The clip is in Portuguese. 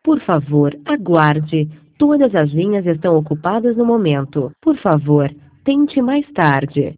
Por favor, aguarde. Todas as linhas estão ocupadas no momento. Por favor, tente mais tarde.